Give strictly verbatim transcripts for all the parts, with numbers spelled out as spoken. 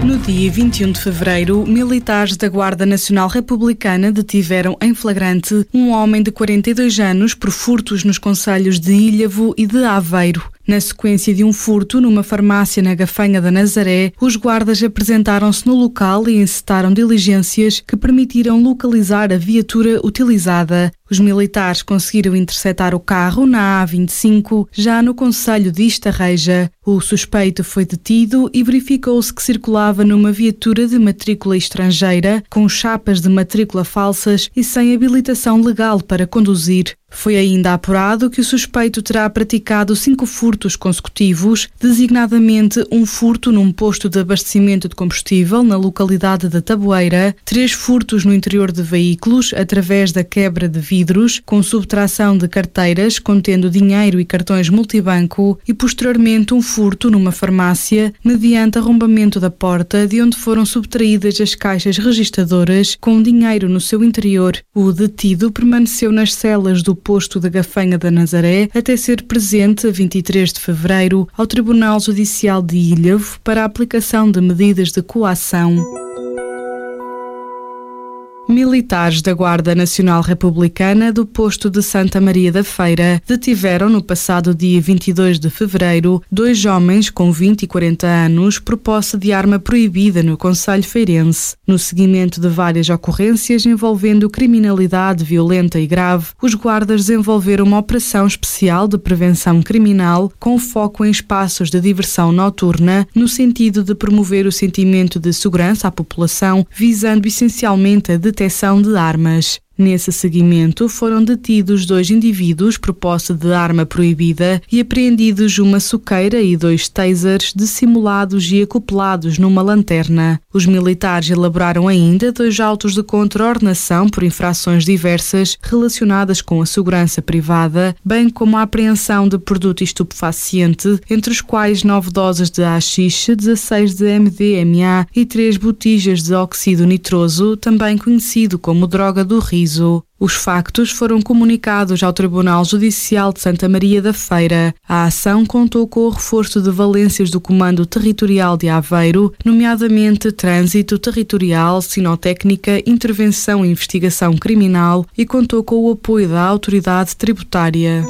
No dia vinte e um de fevereiro, militares da Guarda Nacional Republicana detiveram em flagrante um homem de quarenta e dois anos por furtos nos concelhos de Ilhavo e de Aveiro. Na sequência de um furto numa farmácia na Gafanha da Nazaré, os guardas apresentaram-se no local e encetaram diligências que permitiram localizar a viatura utilizada. Os militares conseguiram interceptar o carro na A vinte e cinco, já no concelho de Estarreja. O suspeito foi detido e verificou-se que circulava numa viatura de matrícula estrangeira, com chapas de matrícula falsas e sem habilitação legal para conduzir. Foi ainda apurado que o suspeito terá praticado cinco furtos consecutivos, designadamente um furto num posto de abastecimento de combustível na localidade de Taboeira, três furtos no interior de veículos através da quebra de vidros, com subtração de carteiras contendo dinheiro e cartões multibanco e posteriormente um furto numa farmácia mediante arrombamento da porta de onde foram subtraídas as caixas registadoras com dinheiro no seu interior. O detido permaneceu nas celas do posto da Gafanha da Nazaré até ser presente a vinte e três de fevereiro ao Tribunal Judicial de Ilhavo para a aplicação de medidas de coação. Militares da Guarda Nacional Republicana do posto de Santa Maria da Feira detiveram no passado dia vinte e dois de fevereiro dois homens com vinte e quarenta anos por posse de arma proibida no concelho feirense. No seguimento de várias ocorrências envolvendo criminalidade violenta e grave, os guardas desenvolveram uma operação especial de prevenção criminal com foco em espaços de diversão noturna no sentido de promover o sentimento de segurança à população, visando essencialmente a detecção de armas. Nesse seguimento, foram detidos dois indivíduos por posse de arma proibida e apreendidos uma soqueira e dois tasers dissimulados e acoplados numa lanterna. Os militares elaboraram ainda dois autos de contraordenação por infrações diversas relacionadas com a segurança privada, bem como a apreensão de produto estupefaciente, entre os quais nove doses de haxixe, dezasseis de M D M A e três botijas de óxido nitroso, também conhecido como droga do riso. Os factos foram comunicados ao Tribunal Judicial de Santa Maria da Feira. A ação contou com o reforço de valências do Comando Territorial de Aveiro, nomeadamente Trânsito Territorial, Sinotécnica, Intervenção e Investigação Criminal, e contou com o apoio da Autoridade Tributária.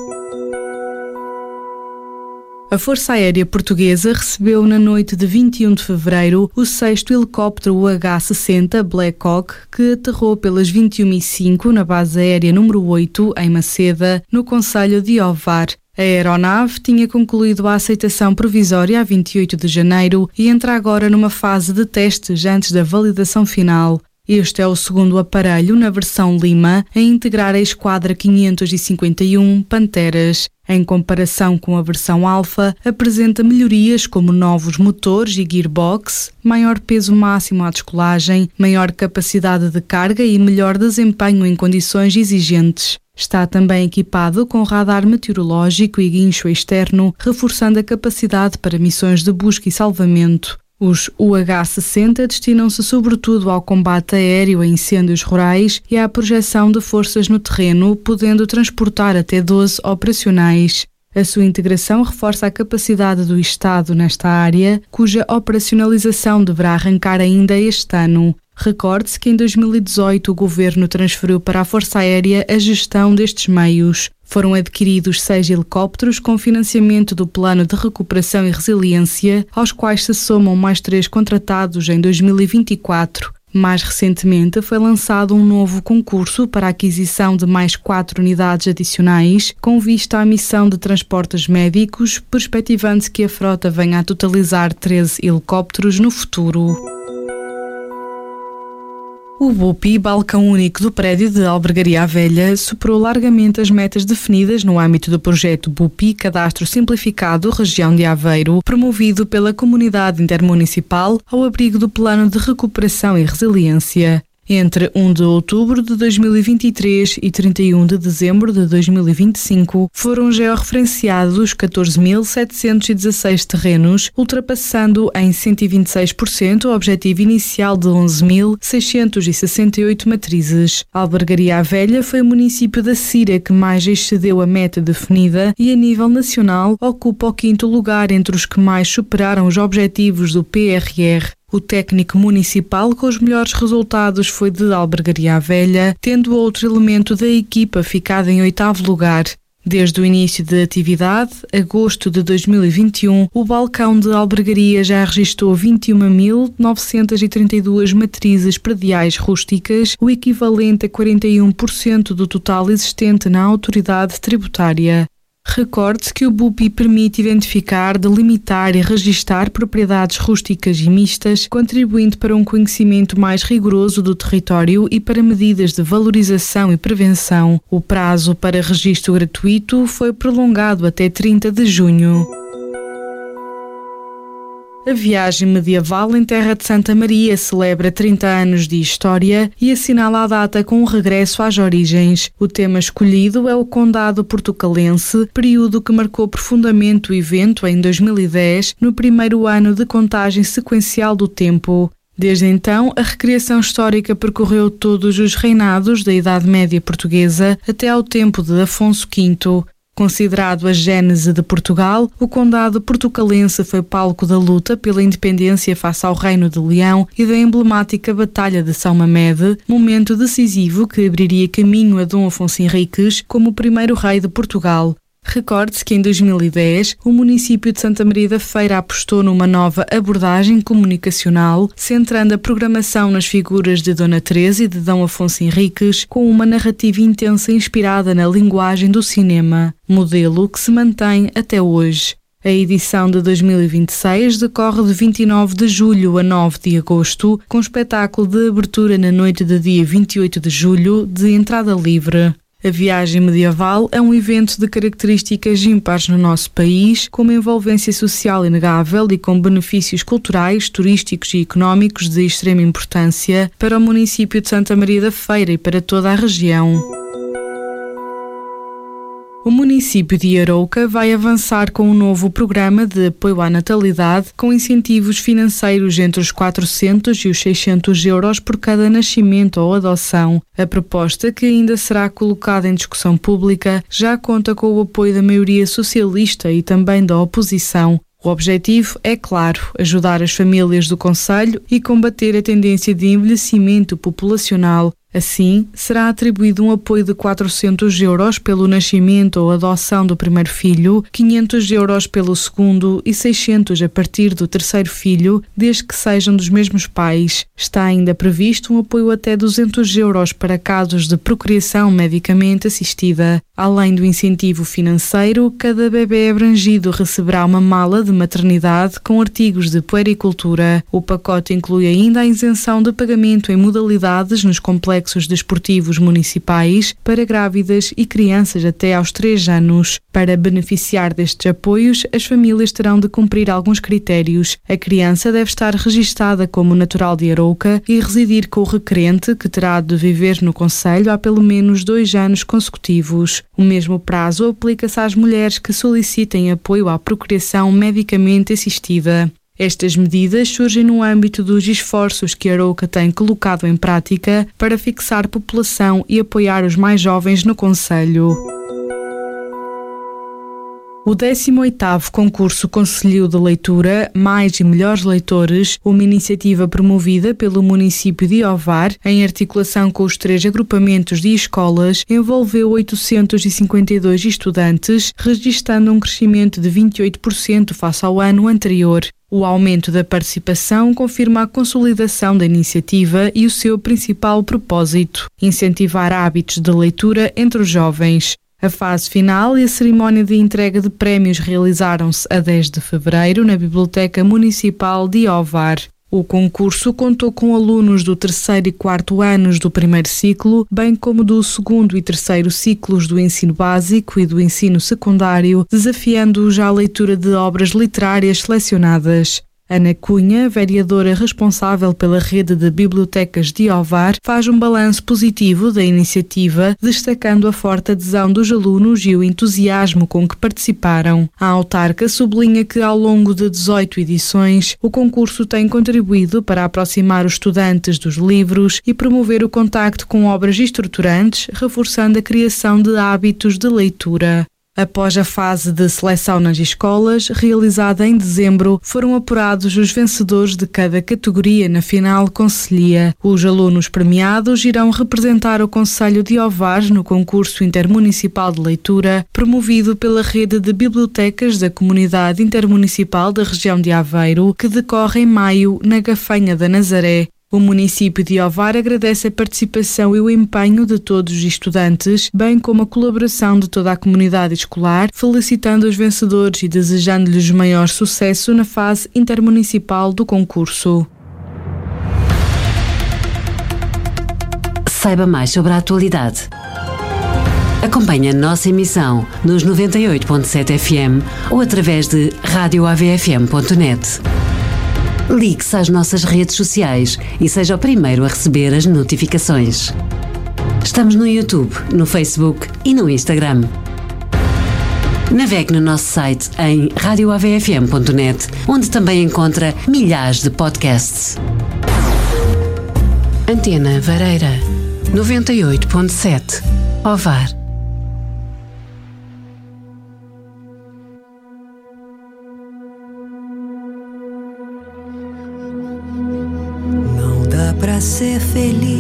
A Força Aérea Portuguesa recebeu na noite de vinte e um de fevereiro o sexto helicóptero U H sessenta Black Hawk, que aterrou pelas vinte e uma e cinco na base aérea número oito, em Maceda, no concelho de Ovar. A aeronave tinha concluído a aceitação provisória a vinte e oito de janeiro e entra agora numa fase de testes antes da validação final. Este é o segundo aparelho na versão Lima a integrar a Esquadra quinhentos e cinquenta e um Panteras. Em comparação com a versão Alfa, apresenta melhorias como novos motores e gearbox, maior peso máximo à descolagem, maior capacidade de carga e melhor desempenho em condições exigentes. Está também equipado com radar meteorológico e guincho externo, reforçando a capacidade para missões de busca e salvamento. Os U H sessenta destinam-se sobretudo ao combate aéreo a incêndios rurais e à projeção de forças no terreno, podendo transportar até doze operacionais. A sua integração reforça a capacidade do Estado nesta área, cuja operacionalização deverá arrancar ainda este ano. Recorde-se que em dois mil e dezoito o Governo transferiu para a Força Aérea a gestão destes meios. Foram adquiridos seis helicópteros com financiamento do Plano de Recuperação e Resiliência, aos quais se somam mais três contratados em dois mil e vinte e quatro. Mais recentemente foi lançado um novo concurso para a aquisição de mais quatro unidades adicionais, com vista à missão de transportes médicos, perspectivando-se que a frota venha a totalizar treze helicópteros no futuro. O BUPI, balcão único do prédio de Albergaria à Velha, superou largamente as metas definidas no âmbito do projeto BUPI Cadastro Simplificado Região de Aveiro, promovido pela Comunidade Intermunicipal ao abrigo do Plano de Recuperação e Resiliência. Entre um de outubro de dois mil e vinte e três e trinta e um de dezembro de dois mil e vinte e cinco, foram georreferenciados catorze mil setecentos e dezasseis terrenos, ultrapassando em cento e vinte e seis por cento o objetivo inicial de onze mil seiscentos e sessenta e oito matrizes. A Albergaria à Velha foi o município da Cira que mais excedeu a meta definida e, a nível nacional, ocupa o quinto lugar entre os que mais superaram os objetivos do P R R. O técnico municipal com os melhores resultados foi de Albergaria à Velha, tendo outro elemento da equipa ficado em oitavo lugar. Desde o início da atividade, agosto de dois mil e vinte e um, o balcão de Albergaria já registrou vinte e uma mil novecentas e trinta e duas matrizes prediais rústicas, o equivalente a quarenta e um por cento do total existente na autoridade tributária. Recorde-se que o B U P I permite identificar, delimitar e registar propriedades rústicas e mistas, contribuindo para um conhecimento mais rigoroso do território e para medidas de valorização e prevenção. O prazo para registro gratuito foi prolongado até trinta de junho. A viagem medieval em Terra de Santa Maria celebra trinta anos de história e assinala a data com o regresso às origens. O tema escolhido é o Condado Portucalense, período que marcou profundamente o evento em dois mil e dez, no primeiro ano de contagem sequencial do tempo. Desde então, a recriação histórica percorreu todos os reinados da Idade Média Portuguesa até ao tempo de Afonso quinto. Considerado a gênese de Portugal, o Condado Portucalense foi palco da luta pela independência face ao Reino de Leão e da emblemática Batalha de São Mamede, momento decisivo que abriria caminho a Dom Afonso Henriques como o primeiro rei de Portugal. Recorde-se que em dois mil e dez o município de Santa Maria da Feira apostou numa nova abordagem comunicacional, centrando a programação nas figuras de Dona Teresa e de Dom Afonso Henriques, com uma narrativa intensa inspirada na linguagem do cinema, modelo que se mantém até hoje. A edição de dois mil e vinte e seis decorre de vinte e nove de julho a nove de agosto, com espetáculo de abertura na noite de dia vinte e oito de julho, de entrada livre. A viagem medieval é um evento de características ímpares no nosso país, com uma envolvência social inegável e com benefícios culturais, turísticos e económicos de extrema importância para o município de Santa Maria da Feira e para toda a região. O município de Arouca vai avançar com um novo programa de apoio à natalidade com incentivos financeiros entre os quatrocentos e os seiscentos euros por cada nascimento ou adoção. A proposta, que ainda será colocada em discussão pública, já conta com o apoio da maioria socialista e também da oposição. O objetivo é, claro, ajudar as famílias do concelho e combater a tendência de envelhecimento populacional. Assim, será atribuído um apoio de quatrocentos euros pelo nascimento ou adoção do primeiro filho, quinhentos euros pelo segundo e seiscentos a partir do terceiro filho, desde que sejam dos mesmos pais. Está ainda previsto um apoio até duzentos euros para casos de procriação medicamente assistida. Além do incentivo financeiro, cada bebê abrangido receberá uma mala de maternidade com artigos de puericultura. O pacote inclui ainda a isenção de pagamento em modalidades nos complexos desportivos municipais para grávidas e crianças até aos três anos. Para beneficiar destes apoios, as famílias terão de cumprir alguns critérios. A criança deve estar registada como natural de Arouca e residir com o requerente, que terá de viver no concelho há pelo menos dois anos consecutivos. O mesmo prazo aplica-se às mulheres que solicitem apoio à procriação medicamente assistida. Estas medidas surgem no âmbito dos esforços que Arouca tem colocado em prática para fixar população e apoiar os mais jovens no concelho. O décimo oitavo concurso Conselhio de Leitura Mais e Melhores Leitores, uma iniciativa promovida pelo município de Ovar, em articulação com os três agrupamentos de escolas, envolveu oitocentos e cinquenta e dois estudantes, registando um crescimento de vinte e oito por cento face ao ano anterior. O aumento da participação confirma a consolidação da iniciativa e o seu principal propósito: incentivar hábitos de leitura entre os jovens. A fase final e a cerimónia de entrega de prémios realizaram-se a dez de fevereiro na Biblioteca Municipal de Ovar. O concurso contou com alunos do terceiro e quarto anos do primeiro ciclo, bem como do segundo e terceiro ciclos do ensino básico e do ensino secundário, desafiando-os à leitura de obras literárias selecionadas. Ana Cunha, vereadora responsável pela rede de bibliotecas de Ovar, faz um balanço positivo da iniciativa, destacando a forte adesão dos alunos e o entusiasmo com que participaram. A autarca sublinha que, ao longo de dezoito edições, o concurso tem contribuído para aproximar os estudantes dos livros e promover o contacto com obras estruturantes, reforçando a criação de hábitos de leitura. Após a fase de seleção nas escolas, realizada em dezembro, foram apurados os vencedores de cada categoria na final concelhia. Os alunos premiados irão representar o concelho de Ovar no concurso intermunicipal de leitura, promovido pela rede de bibliotecas da Comunidade Intermunicipal da região de Aveiro, que decorre em maio na Gafanha da Nazaré. O município de Ovar agradece a participação e o empenho de todos os estudantes, bem como a colaboração de toda a comunidade escolar, felicitando os vencedores e desejando-lhes o maior sucesso na fase intermunicipal do concurso. Saiba mais sobre a atualidade. Acompanhe a nossa emissão nos noventa e oito ponto sete F M ou através de rádio A V F M ponto net. Ligue-se às nossas redes sociais e seja o primeiro a receber as notificações. Estamos no YouTube, no Facebook e no Instagram. Navegue no nosso site em rádio A V F M ponto net, onde também encontra milhares de podcasts. Antena Vareira, noventa e oito ponto sete, Ovar. Não dá pra ser feliz